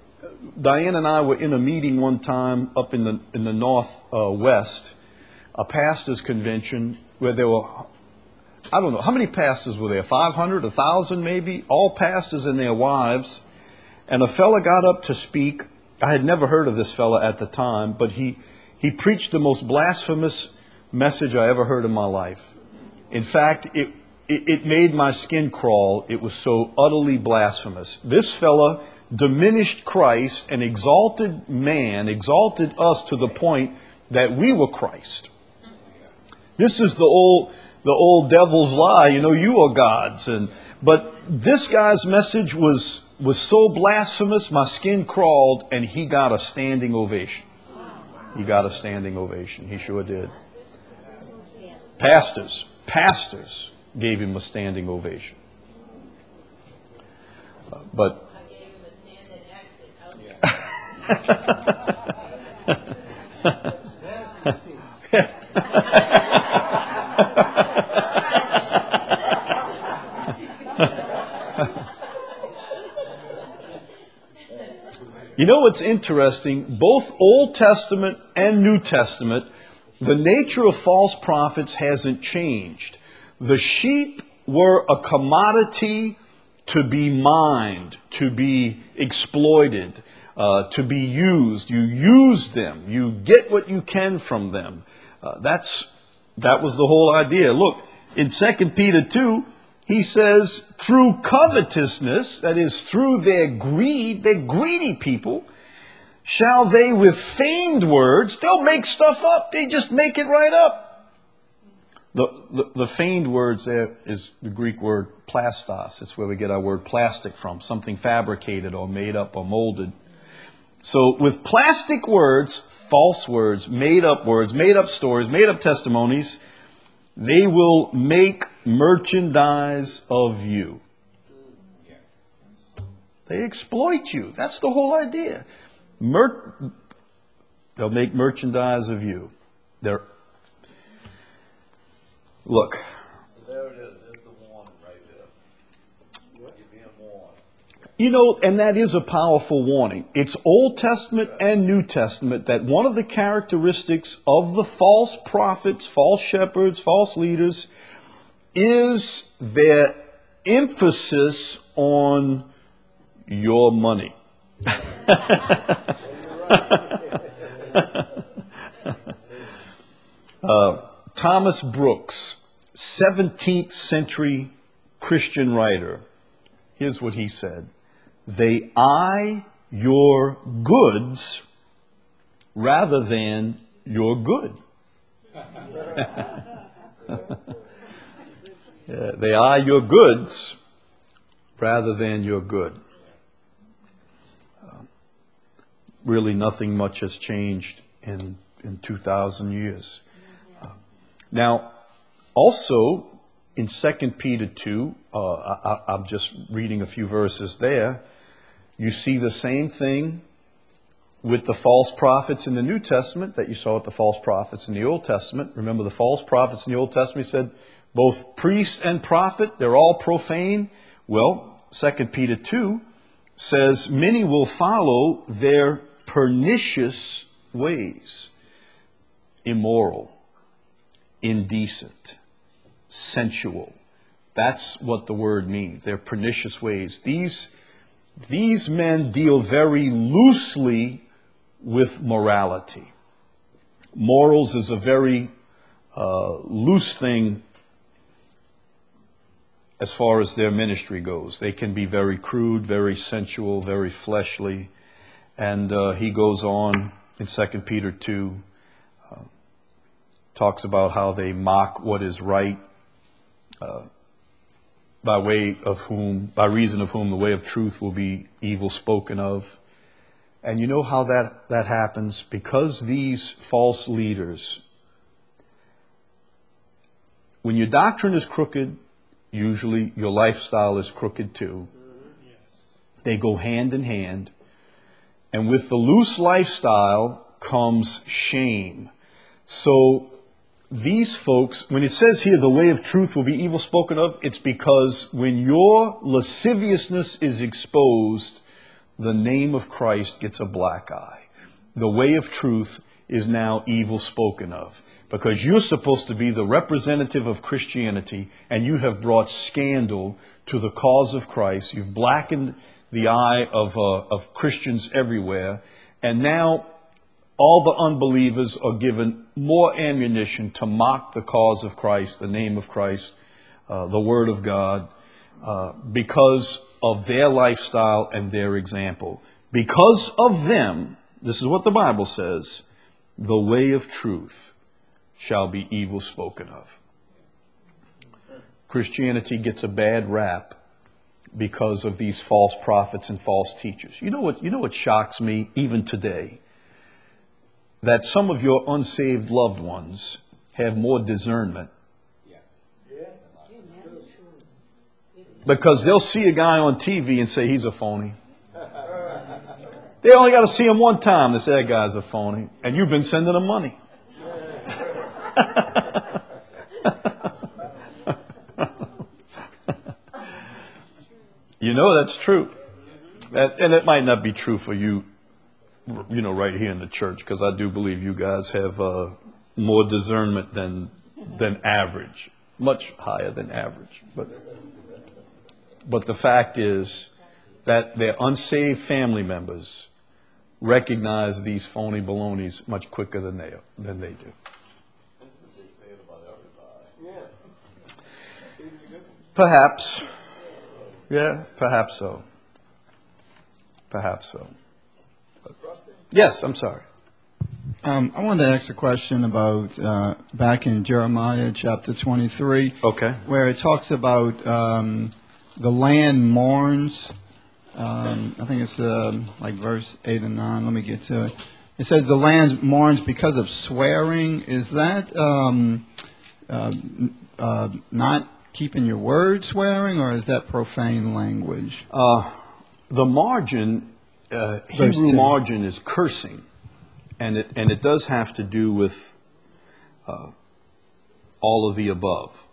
Diane and I were in a meeting one time up in the northwest, a pastors' convention where there were, I don't know, how many pastors were there? 500, 1,000 maybe? All pastors and their wives. And a fella got up to speak. I had never heard of this fella at the time, but he preached the most blasphemous message I ever heard in my life. In fact, it made my skin crawl. It was so utterly blasphemous. This fella diminished Christ and exalted man, exalted us to the point that we were Christ. This is the old devil's lie, you are gods. But this guy's message was so blasphemous, my skin crawled, and he got a standing ovation. He got a standing ovation. He sure did. Pastors gave him a standing ovation. But you know what's interesting? Both Old Testament and New Testament, the nature of false prophets hasn't changed. The sheep were a commodity to be mined, to be exploited, to be used. You use them. You get what you can from them. That was the whole idea. Look, in 2 Peter 2, he says, through covetousness, that is, through their greed, they're greedy people, shall they with feigned words, they'll make stuff up. They just make it right up. The feigned words there is the Greek word plastos. It's where we get our word plastic from, something fabricated or made up or molded. So with plastic words, false words, made up stories, made up testimonies, they will make merchandise of you. They exploit you. That's the whole idea. They'll make merchandise of you. Look. So there it is. There's the warning right there. You're being warned. And that is a powerful warning. It's Old Testament and New Testament that one of the characteristics of the false prophets, false shepherds, false leaders is their emphasis on your money. Thomas Brooks, 17th century Christian writer, here's what he said. They eye your goods rather than your good. They eye your goods rather than your good. Really nothing much has changed in 2,000 years. Now, also in 2 Peter 2, I'm just reading a few verses there, you see the same thing with the false prophets in the New Testament that you saw with the false prophets in the Old Testament. Remember, the false prophets in the Old Testament said, both priest and prophet, they're all profane. Well, 2 Peter 2 says, many will follow their pernicious ways. Immoral, indecent, sensual. That's what the word means. They're pernicious ways. These men deal very loosely with morality. Morals is a very loose thing as far as their ministry goes. They can be very crude, very sensual, very fleshly. And he goes on in 2 Peter 2, talks about how they mock what is right, by reason of whom the way of truth will be evil spoken of. And you know how that happens? Because these false leaders, when your doctrine is crooked, usually your lifestyle is crooked too. They go hand in hand. And with the loose lifestyle comes shame. So these folks, when it says here the way of truth will be evil spoken of, it's because when your lasciviousness is exposed, the name of Christ gets a black eye. The way of truth is now evil spoken of. Because you're supposed to be the representative of Christianity, and you have brought scandal to the cause of Christ. You've blackened the eye of Christians everywhere. And now all the unbelievers are given more ammunition to mock the cause of Christ, the name of Christ, the Word of God, because of their lifestyle and their example. Because of them, this is what the Bible says, the way of truth shall be evil spoken of. Christianity gets a bad rap because of these false prophets and false teachers. You know what shocks me even today? That some of your unsaved loved ones have more discernment. Because they'll see a guy on TV and say he's a phony. They only got to see him one time to say that guy's a phony. And you've been sending them money. You know that's true. And it might not be true for you, right here in the church, because I do believe you guys have more discernment than average, much higher than average. But the fact is that their unsaved family members recognize these phony balonies much quicker than they do. Perhaps. Yeah, perhaps so. Perhaps so. Yes, I'm sorry. I wanted to ask a question about back in Jeremiah chapter 23. Okay. Where it talks about the land mourns. I think it's like verse 8 and 9. Let me get to it. It says the land mourns because of swearing. Is that not keeping your word swearing, or is that profane language? The margin, Hebrew margin, is cursing, and it does have to do with all of the above.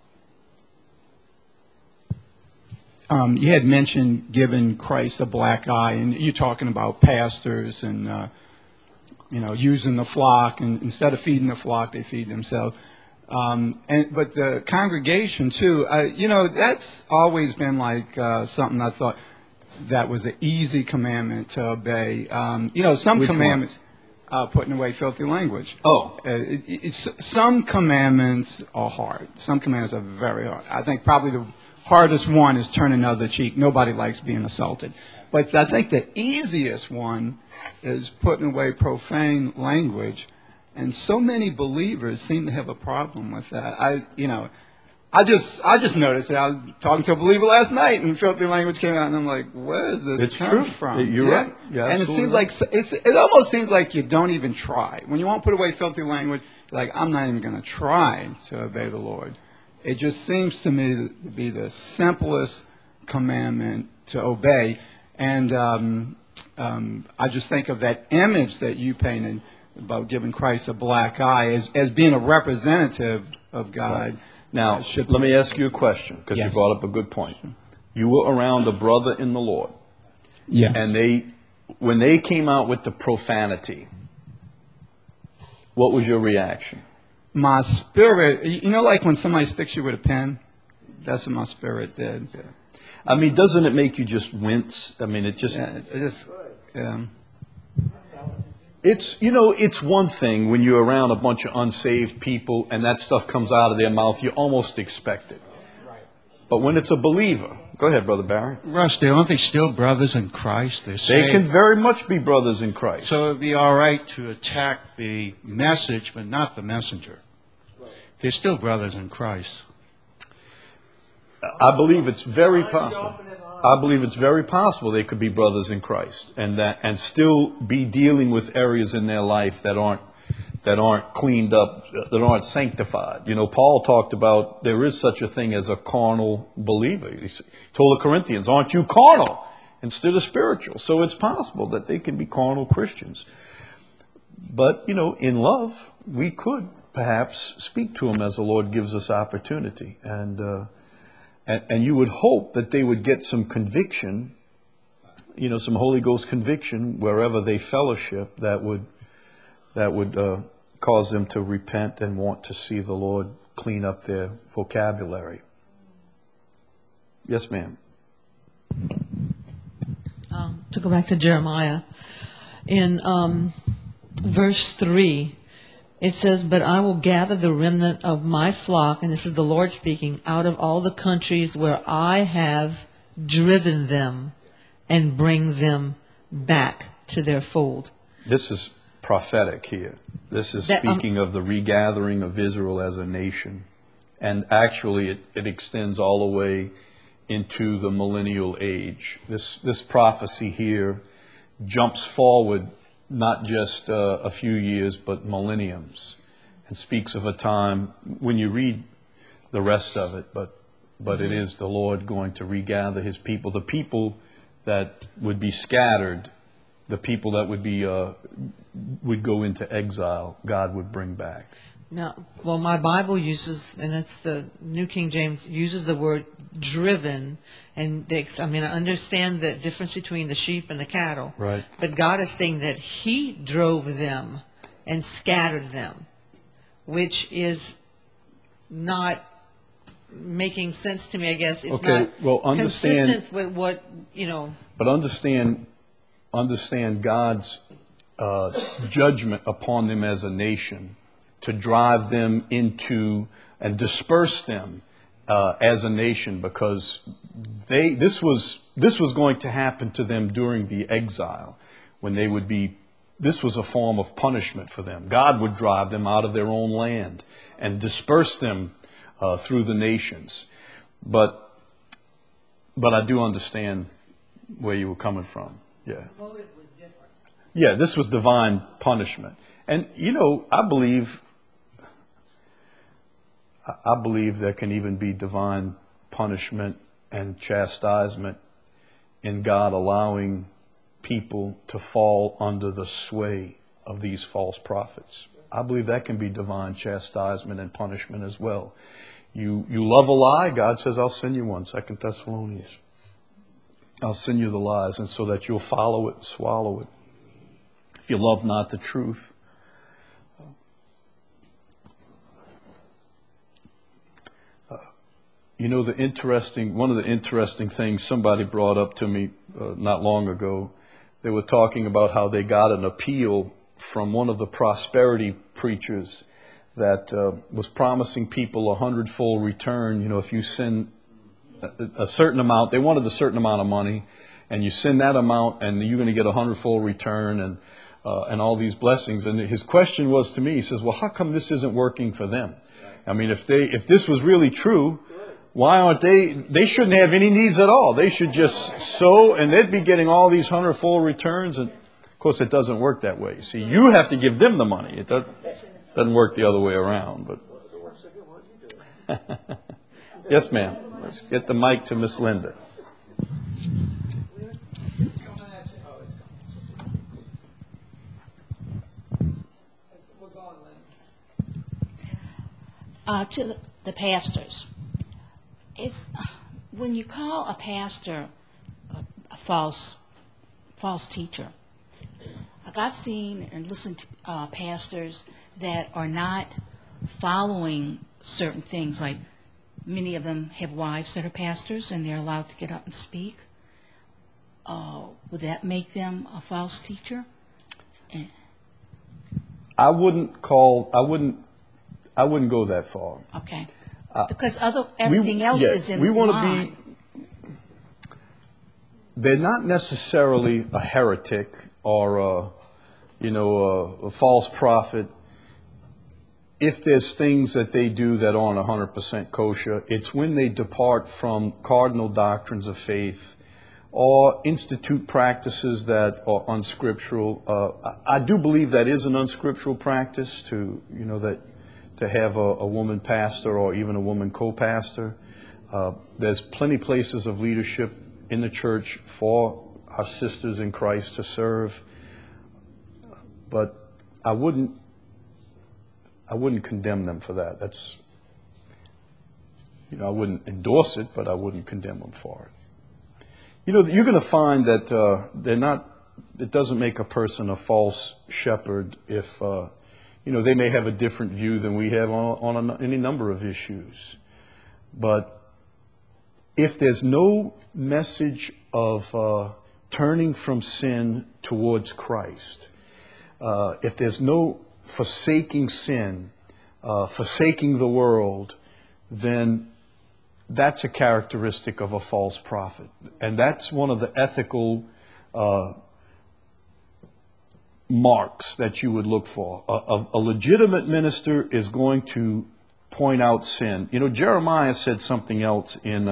You had mentioned giving Christ a black eye, and you're talking about pastors and using the flock, and instead of feeding the flock, they feed themselves. But the congregation too, that's always been like something I thought that was an easy commandment to obey. Some Which commandments, putting away filthy language. Oh. Some commandments are hard. Some commandments are very hard. I think probably the hardest one is turn another cheek. Nobody likes being assaulted. But I think the easiest one is putting away profane language. And so many believers seem to have a problem with that. I just noticed that. I was talking to a believer last night, and filthy language came out, and I'm like, where is this come from? You're right. Yeah, and it seems like it almost seems like you don't even try. When you won't put away filthy language, you're like, I'm not even going to try to obey the Lord. It just seems to me to be the simplest commandment to obey. And I just think of that image that you painted about giving Christ a black eye as being a representative of God. Right. Now, let me ask you a question, because you brought up a good point. You were around a brother in the Lord. Yes. And when they came out with the profanity, what was your reaction? My spirit, like when somebody sticks you with a pen? That's what my spirit did. Yeah. I mean, doesn't it make you just wince? I mean, It's one thing when you're around a bunch of unsaved people and that stuff comes out of their mouth, you almost expect it. But when it's a believer, go ahead, Brother Barry. Rusty, aren't they still brothers in Christ? They can very much be brothers in Christ. So it'd be all right to attack the message, but not the messenger. They're still brothers in Christ. I believe it's very possible. I believe it's very possible they could be brothers in Christ and still be dealing with areas in their life that aren't cleaned up, that aren't sanctified. Paul talked about there is such a thing as a carnal believer. He told the Corinthians, aren't you carnal instead of spiritual? So it's possible that they can be carnal Christians. But, in love, we could perhaps speak to them as the Lord gives us opportunity. And you would hope that they would get some conviction some Holy Ghost conviction wherever they fellowship that would cause them to repent and want to see the Lord clean up their vocabulary. Yes, ma'am. To go back to Jeremiah, in verse 3, it says, "But I will gather the remnant of my flock," and this is the Lord speaking, "out of all the countries where I have driven them, and bring them back to their fold." This is prophetic here. This is speaking of the regathering of Israel as a nation. And actually, it extends all the way into the millennial age. This prophecy here jumps forward not just a few years, but millenniums, and speaks of a time when you read the rest of it, but it is the Lord going to regather his people. The people that would be scattered, the people that would go into exile, God would bring back. Now, well, my Bible uses, and it's the New King James, uses the word driven, and I understand the difference between the sheep and the cattle. Right. But God is saying that he drove them and scattered them, which is not making sense to me, I guess. It's Okay, not well, understand, consistent with what, but understand God's judgment upon them as a nation, to drive them into and disperse them as a nation, because this was going to happen to them during the exile, when they would be. This was a form of punishment for them. God would drive them out of their own land and disperse them through the nations. But I do understand where you were coming from. Yeah. Yeah, this was divine punishment. And, I believe there can even be divine punishment and chastisement in God allowing people to fall under the sway of these false prophets. I believe that can be divine chastisement and punishment as well. You love a lie, God says, I'll send you one, 2 Thessalonians. I'll send you the lies, and so that you'll follow it and swallow it. If you love not the truth. One of the interesting things somebody brought up to me not long ago, they were talking about how they got an appeal from one of the prosperity preachers that was promising people 100-fold return. If you send a certain amount, they wanted a certain amount of money, and you send that amount, and you're going to get 100-fold return, and all these blessings. And his question was to me, he says, well, how come this isn't working for them? I mean, if this was really true, why aren't they shouldn't have any needs at all. They should just sow, and they'd be getting all these 100-fold returns. And of course, it doesn't work that way. See, you have to give them the money. It doesn't work the other way around. But yes, ma'am. Let's get the mic to Miss Linda. To the pastors, when you call a pastor a false teacher. Like I've seen and listened to pastors that are not following certain things. Like many of them have wives that are pastors, and they're allowed to get up and speak. Would that make them a false teacher? I wouldn't go that far. Okay. Because everything else is in line. They're not necessarily a heretic or a false prophet. If there's things that they do that aren't 100% kosher, it's when they depart from cardinal doctrines of faith or institute practices that are unscriptural. I do believe that is an unscriptural practice to have a woman pastor or even a woman co-pastor. There's plenty places of leadership in the church for our sisters in Christ to serve. But I wouldn't condemn them for that. I wouldn't endorse it, but I wouldn't condemn them for it. You know, you're going to find that they're not. It doesn't make a person a false shepherd if they may have a different view than we have on any number of issues. But if there's no message of turning from sin towards Christ, if there's no forsaking sin, forsaking the world, then that's a characteristic of a false prophet. And that's one of the ethical marks that you would look for. A legitimate minister is going to point out sin. You know, Jeremiah said something else in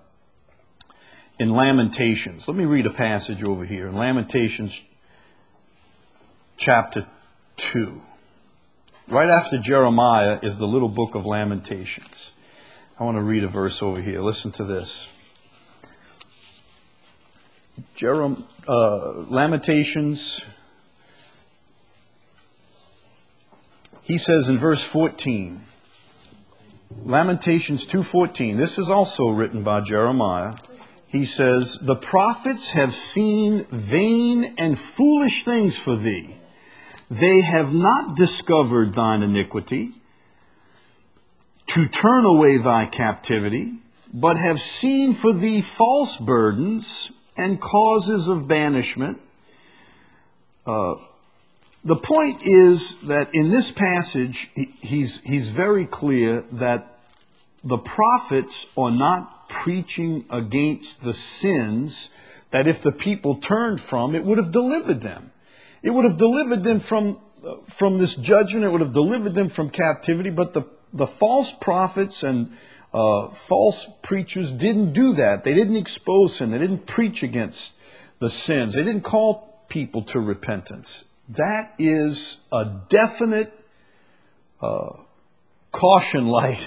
Lamentations. Let me read a passage over here. In Lamentations chapter 2. Right after Jeremiah is the little book of Lamentations. I want to read a verse over here. Listen to this. Lamentations. He says in verse 14, Lamentations 2:14, this is also written by Jeremiah. He says, "The prophets have seen vain and foolish things for thee. They have not discovered thine iniquity, to turn away thy captivity, but have seen for thee false burdens and causes of banishment." The point is that in this passage, he's very clear that the prophets are not preaching against the sins that if the people turned from, it would have delivered them. It would have delivered them from this judgment. It would have delivered them from captivity. But the false prophets and false preachers didn't do that. They didn't expose sin. They didn't preach against the sins. They didn't call people to repentance. That is a definite caution light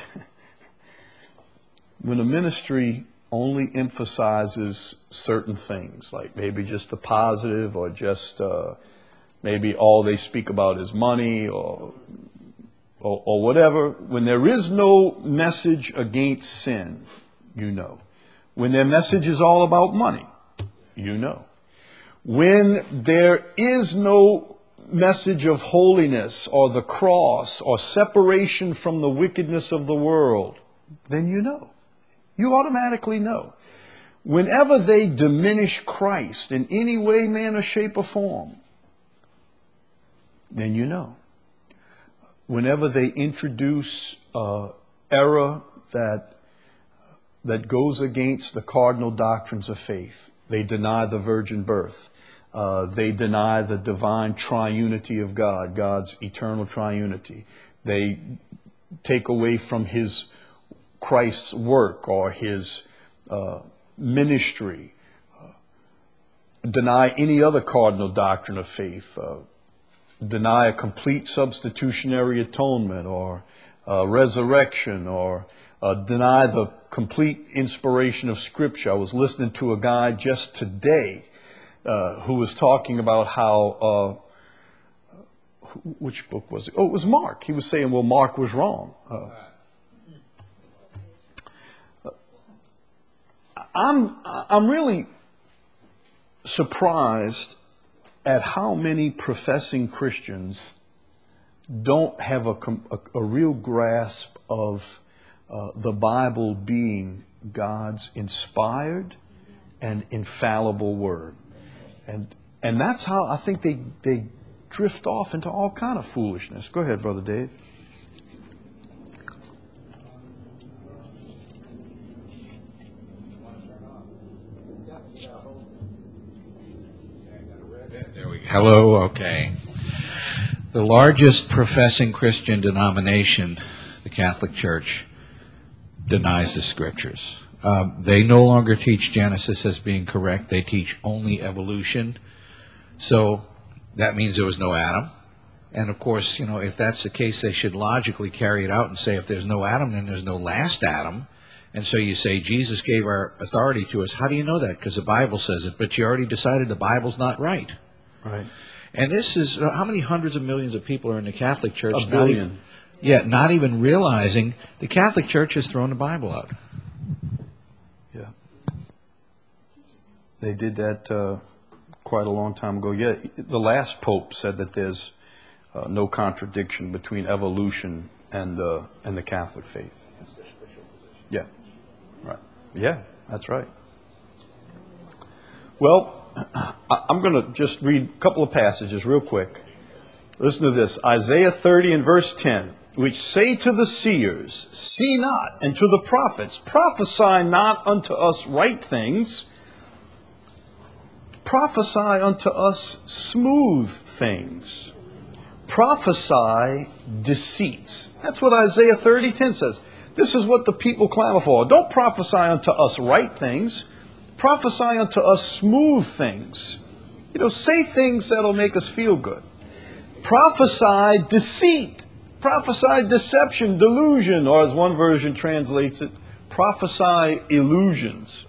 when a ministry only emphasizes certain things, like maybe just the positive, or just maybe all they speak about is money or whatever. When there is no message against sin, you know. When their message is all about money, you know. When there is no message of holiness or the cross or separation from the wickedness of the world, then you know. You automatically know. Whenever they diminish Christ in any way, manner, shape, or form, then you know. Whenever they introduce error that goes against the cardinal doctrines of faith, they deny the virgin birth. They deny the divine triunity of God, God's eternal triunity. They take away from Christ's work or his ministry, deny any other cardinal doctrine of faith, deny a complete substitutionary atonement or resurrection, or deny the complete inspiration of Scripture. I was listening to a guy just today who was talking about how, which book was it? Oh, it was Mark. He was saying, well, Mark was wrong. I'm really surprised at how many professing Christians don't have a real grasp of the Bible being God's inspired and infallible word. And that's how I think they drift off into all kind of foolishness. Go ahead, Brother Dave. There we go. Hello, okay. The largest professing Christian denomination, the Catholic Church, denies the Scriptures. They no longer teach Genesis as being correct. They teach only evolution. So that means there was no Adam. And of course, if that's the case, they should logically carry it out and say if there's no Adam, then there's no last Adam. And so you say Jesus gave our authority to us. How do you know that? Because the Bible says it. But you already decided the Bible's not right. Right. And this is, how many hundreds of millions of people are in the Catholic Church? 1 billion. Not even realizing the Catholic Church has thrown the Bible out. Yeah. They did that quite a long time ago. Yeah, the last pope said that there's no contradiction between evolution and the Catholic faith. Yeah, right. Yeah, that's right. Well, I'm going to just read a couple of passages real quick. Listen to this. Isaiah 30 and verse 10, which say to the seers, see not, and to the prophets, prophesy not unto us right things, prophesy unto us smooth things. Prophesy deceits. That's what Isaiah 30:10 says. This is what the people clamor for. Don't prophesy unto us right things. Prophesy unto us smooth things. Say things that'll make us feel good. Prophesy deceit. Prophesy deception, delusion, or as one version translates it, prophesy illusions.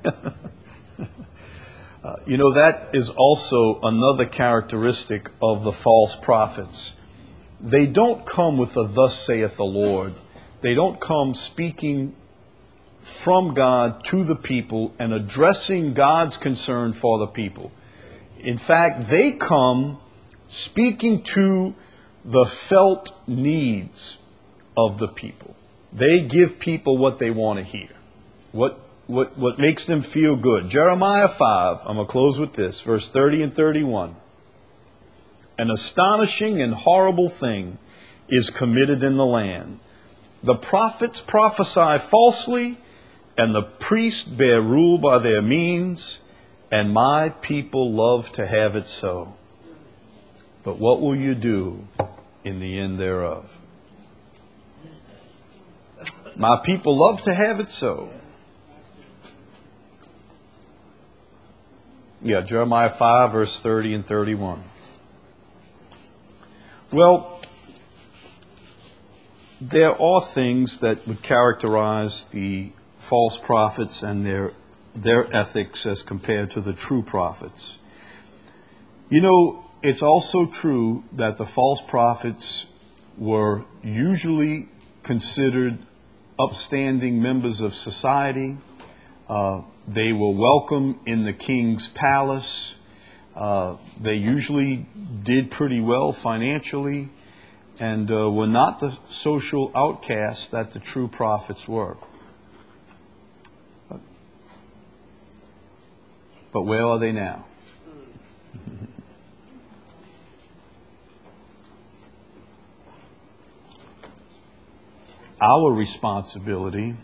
That is also another characteristic of the false prophets. They don't come with a thus saith the Lord. They don't come speaking from God to the people and addressing God's concern for the people. In fact, they come speaking to the felt needs of the people. They give people what they want to hear. What makes them feel good. Jeremiah 5, I'm going to close with this, verse 30 and 31. An astonishing and horrible thing is committed in the land. The prophets prophesy falsely, and the priests bear rule by their means, and my people love to have it so. But what will you do in the end thereof? My people love to have it so. Yeah, Jeremiah 5, verse 30 and 31. Well, there are things that would characterize the false prophets and their ethics as compared to the true prophets. It's also true that the false prophets were usually considered upstanding members of society. They were welcome in the king's palace. They usually did pretty well financially and were not the social outcasts that the true prophets were. But where are they now? Our responsibility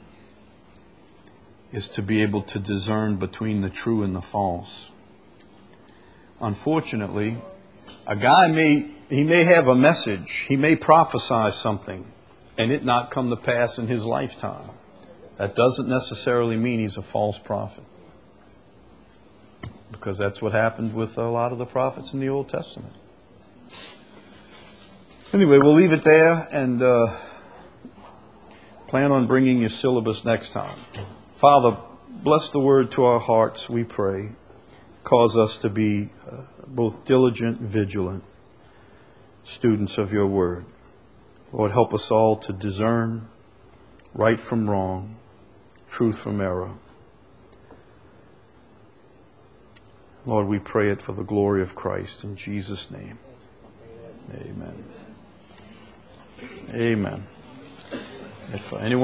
is to be able to discern between the true and the false. Unfortunately, a guy may have a message, he may prophesy something, and it not come to pass in his lifetime. That doesn't necessarily mean he's a false prophet. Because that's what happened with a lot of the prophets in the Old Testament. Anyway, we'll leave it there and plan on bringing your syllabus next time. Father, bless the word to our hearts, we pray. Cause us to be both diligent, vigilant students of your word. Lord, help us all to discern right from wrong, truth from error. Lord, we pray it for the glory of Christ. In Jesus' name. Amen. Amen. If anyone